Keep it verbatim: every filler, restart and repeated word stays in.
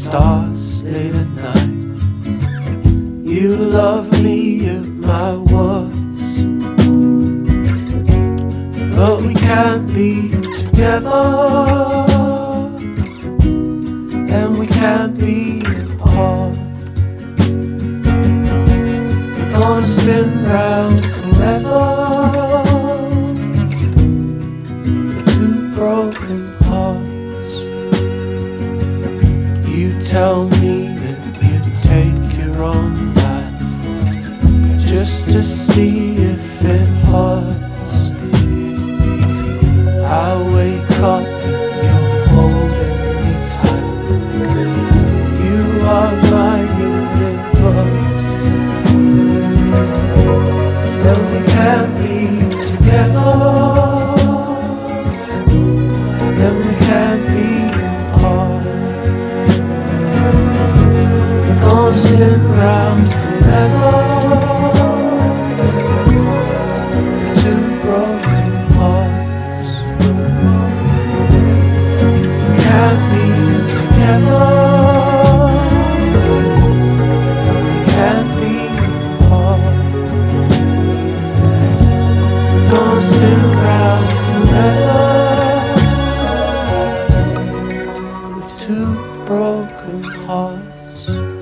stars late at night. You love me at my worst, but we can't be together, and we can't be apart. We're gonna spin round forever, two broken hearts. You tell me that you'd take your own life just to see if it hurts. I wake up and you're holding me tight. You are my universe, and we can't be together, and we can't be apart. We're gonna spin round forever, two broken hearts. We can't be together, we can't be apart. We're gonna spin round forever, with two broken hearts.